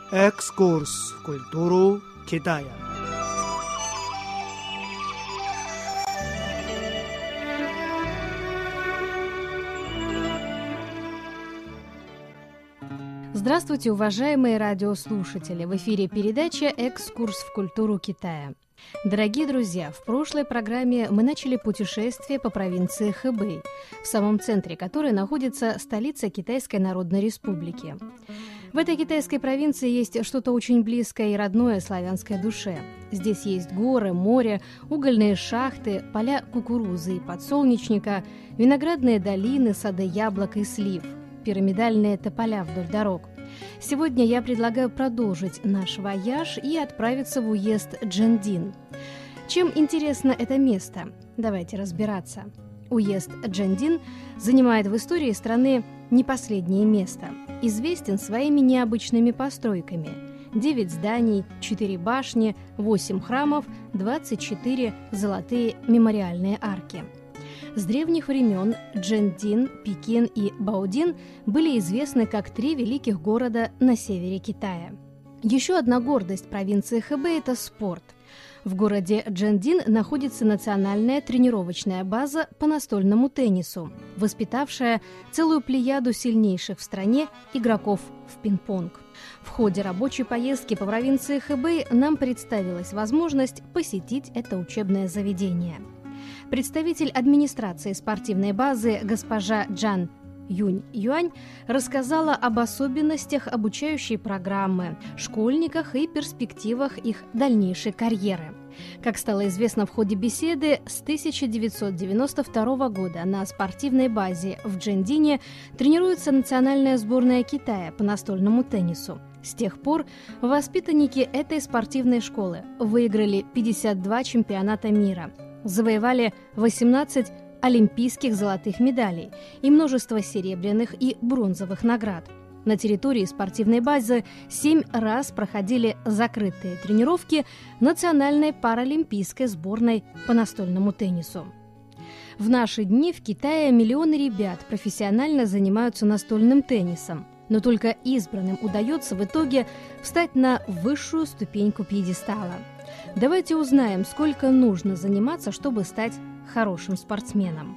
Экскурс в культуру Китая. Здравствуйте, уважаемые радиослушатели! В эфире передача «Экскурс в культуру Китая». Дорогие друзья, в прошлой программе мы начали путешествие по провинции Хэбэй, в самом центре которой находится столица Китайской Народной Республики. В этой китайской провинции есть что-то очень близкое и родное славянской душе. Здесь есть горы, море, угольные шахты, поля кукурузы и подсолнечника, виноградные долины, сады яблок и слив, пирамидальные тополя вдоль дорог. Сегодня я предлагаю продолжить наш вояж и отправиться в уезд Чжэндин. Чем интересно это место? Давайте разбираться. Уезд Чжэндин занимает в истории страны не последнее место. Известен своими необычными постройками. 9 зданий, 4 башни, 8 храмов, 24 золотые мемориальные арки. С древних времен Чжэндин, Пекин и Баодин были известны как 3 великих города на севере Китая. Еще одна гордость провинции Хэбэй – это спорт. В городе Чжэндин находится национальная тренировочная база по настольному теннису, воспитавшая целую плеяду сильнейших в стране игроков в пинг-понг. В ходе рабочей поездки по провинции Хэбэй нам представилась возможность посетить это учебное заведение. Представитель администрации спортивной базы госпожа Джан Юнь-Юань рассказала об особенностях обучающей программы, школьниках и перспективах их дальнейшей карьеры. Как стало известно в ходе беседы, с 1992 года на спортивной базе в Чжэндине тренируется национальная сборная Китая по настольному теннису. С тех пор воспитанники этой спортивной школы выиграли 52 чемпионата мира, завоевали 18 олимпийских золотых медалей и множество серебряных и бронзовых наград. На территории спортивной базы 7 раз проходили закрытые тренировки национальной паралимпийской сборной по настольному теннису. В наши дни в Китае миллионы ребят профессионально занимаются настольным теннисом, но только избранным удается в итоге встать на высшую ступеньку пьедестала. Давайте узнаем, сколько нужно заниматься, чтобы стать хорошим спортсменом.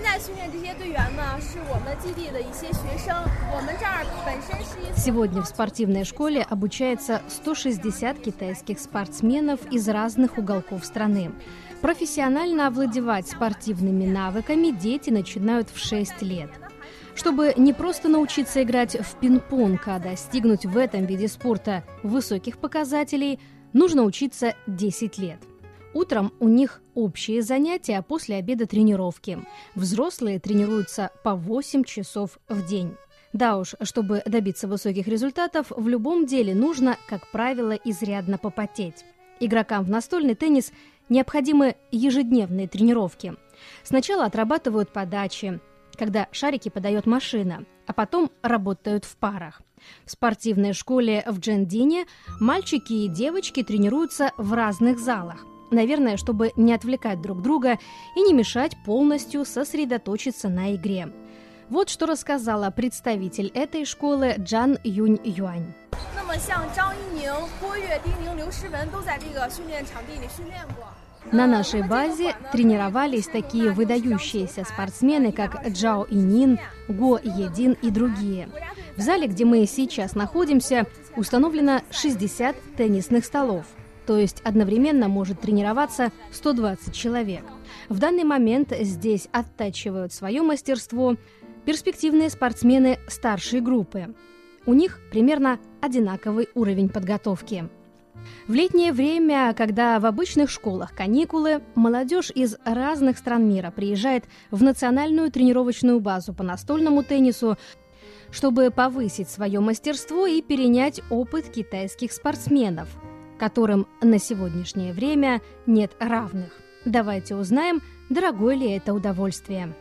Сегодня в спортивной школе обучается 160 китайских спортсменов из разных уголков страны. Профессионально овладевать спортивными навыками дети начинают в 6 лет. Чтобы не просто научиться играть в пинг-понг, а достигнуть в этом виде спорта высоких показателей, нужно учиться 10 лет. Утром у них общие занятия, а после обеда тренировки. Взрослые тренируются по 8 часов в день. Да уж, чтобы добиться высоких результатов, в любом деле нужно, как правило, изрядно попотеть. Игрокам в настольный теннис необходимы ежедневные тренировки. Сначала отрабатывают подачи, когда шарики подает машина, а потом работают в парах. В спортивной школе в Чжэндине мальчики и девочки тренируются в разных залах. Наверное, чтобы не отвлекать друг друга и не мешать полностью сосредоточиться на игре. Вот что рассказала представитель этой школы Джан Юнь-Юань. На нашей базе тренировались такие выдающиеся спортсмены, как Джао Инин, Го Един и другие. В зале, где мы сейчас находимся, установлено 60 теннисных столов. То есть одновременно может тренироваться 120 человек. В данный момент здесь оттачивают свое мастерство перспективные спортсмены старшей группы. У них примерно одинаковый уровень подготовки. В летнее время, когда в обычных школах каникулы, молодежь из разных стран мира приезжает в национальную тренировочную базу по настольному теннису, чтобы повысить свое мастерство и перенять опыт китайских спортсменов, которым на сегодняшнее время нет равных. Давайте узнаем, дорогое ли это удовольствие.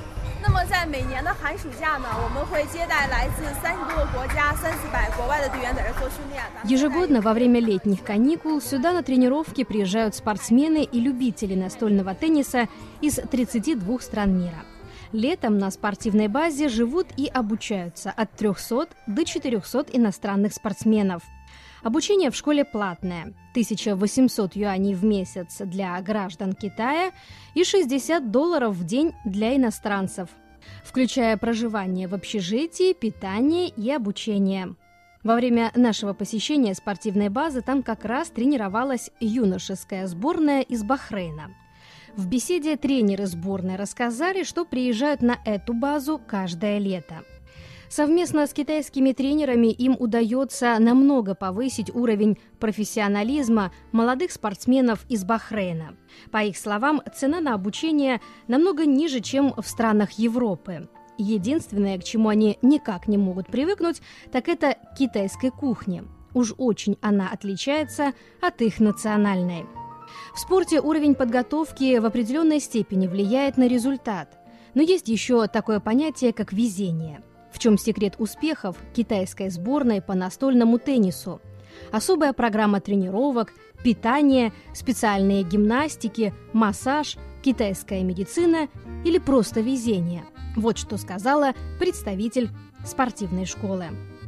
Ежегодно во время летних каникул сюда на тренировки приезжают спортсмены и любители настольного тенниса из 32 стран мира. Летом на спортивной базе живут и обучаются от 300 до 400 иностранных спортсменов. Обучение в школе платное – 1800 юаней в месяц для граждан Китая и $60 в день для иностранцев, включая проживание в общежитии, питание и обучение. Во время нашего посещения спортивной базы там как раз тренировалась юношеская сборная из Бахрейна. В беседе тренеры сборной рассказали, что приезжают на эту базу каждое лето. Совместно с китайскими тренерами им удается намного повысить уровень профессионализма молодых спортсменов из Бахрейна. По их словам, цена на обучение намного ниже, чем в странах Европы. Единственное, к чему они никак не могут привыкнуть, так это к китайской кухне. Уж очень она отличается от их национальной. В спорте уровень подготовки в определенной степени влияет на результат. Но есть еще такое понятие, как везение. В чем секрет успехов китайской сборной по настольному теннису? Особая программа тренировок, питание, специальные гимнастики, массаж, китайская медицина или просто везение? Вот что сказала представитель спортивной школы.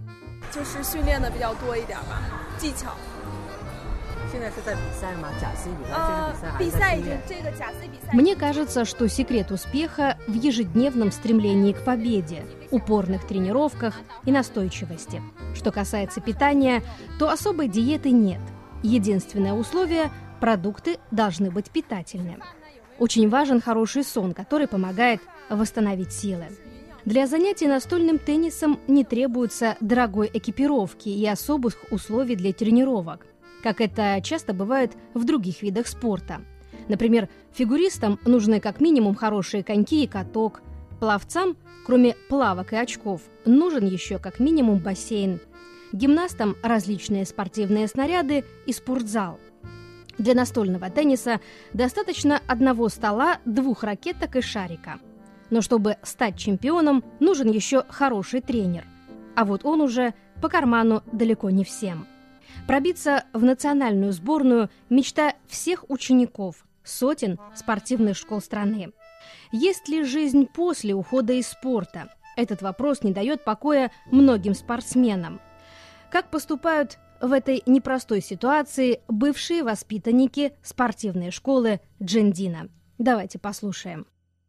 Мне кажется, что секрет успеха в ежедневном стремлении к победе, упорных тренировках и настойчивости. Что касается питания, то особой диеты нет. Единственное условие – продукты должны быть питательны. Очень важен хороший сон, который помогает восстановить силы. Для занятий настольным теннисом не требуется дорогой экипировки и особых условий для тренировок, как это часто бывает в других видах спорта. Например, фигуристам нужны как минимум хорошие коньки и каток. Пловцам, кроме плавок и очков, нужен еще как минимум бассейн. Гимнастам различные спортивные снаряды и спортзал. Для настольного тенниса достаточно одного стола, 2 ракеток и шарика. Но чтобы стать чемпионом, нужен еще хороший тренер. А вот он уже по карману далеко не всем. Пробиться в национальную сборную – мечта всех учеников, сотен спортивных школ страны. Есть ли жизнь после ухода из спорта? Этот вопрос не дает покоя многим спортсменам. Как поступают в этой непростой ситуации бывшие воспитанники спортивной школы Джендина? Давайте послушаем.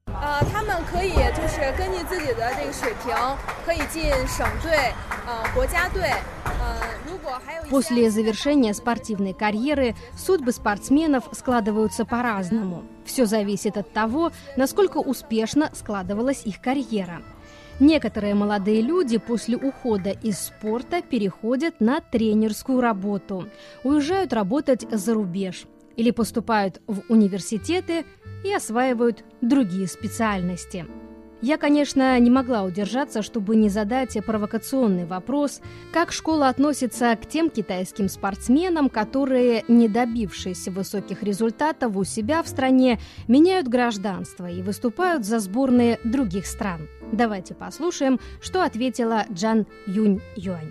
После завершения спортивной карьеры судьбы спортсменов складываются по-разному. Все зависит от того, насколько успешно складывалась их карьера. Некоторые молодые люди после ухода из спорта переходят на тренерскую работу, уезжают работать за рубеж или поступают в университеты и осваивают другие специальности. Я, конечно, не могла удержаться, чтобы не задать провокационный вопрос, как школа относится к тем китайским спортсменам, которые, не добившись высоких результатов у себя в стране, меняют гражданство и выступают за сборные других стран. Давайте послушаем, что ответила Джан Юнь Юань.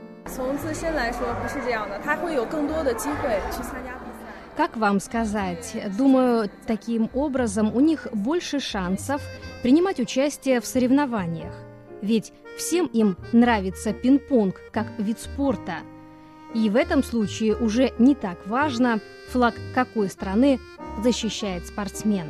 Как вам сказать? Думаю, таким образом у них больше шансов принимать участие в соревнованиях. Ведь всем им нравится пинг-понг как вид спорта. И в этом случае уже не так важно, флаг какой страны защищает спортсмен.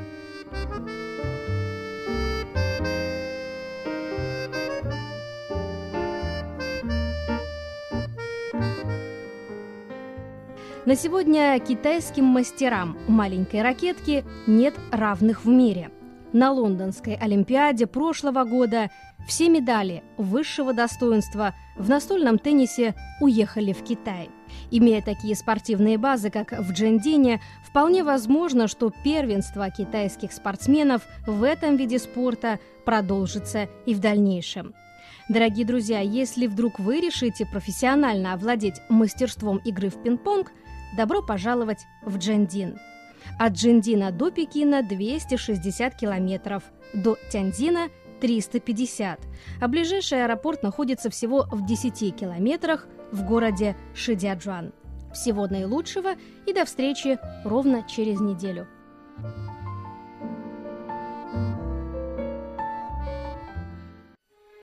На сегодня китайским мастерам маленькой ракетки нет равных в мире. На Лондонской Олимпиаде прошлого года все медали высшего достоинства в настольном теннисе уехали в Китай. Имея такие спортивные базы, как в Джендине, вполне возможно, что первенство китайских спортсменов в этом виде спорта продолжится и в дальнейшем. Дорогие друзья, если вдруг вы решите профессионально овладеть мастерством игры в пинг-понг, добро пожаловать в Джендин. От Джендина до Пекина 260 километров, до Тяньцзина 350, а ближайший аэропорт находится всего в 10 километрах в городе Шидзячжуан. Всего наилучшего и до встречи ровно через неделю.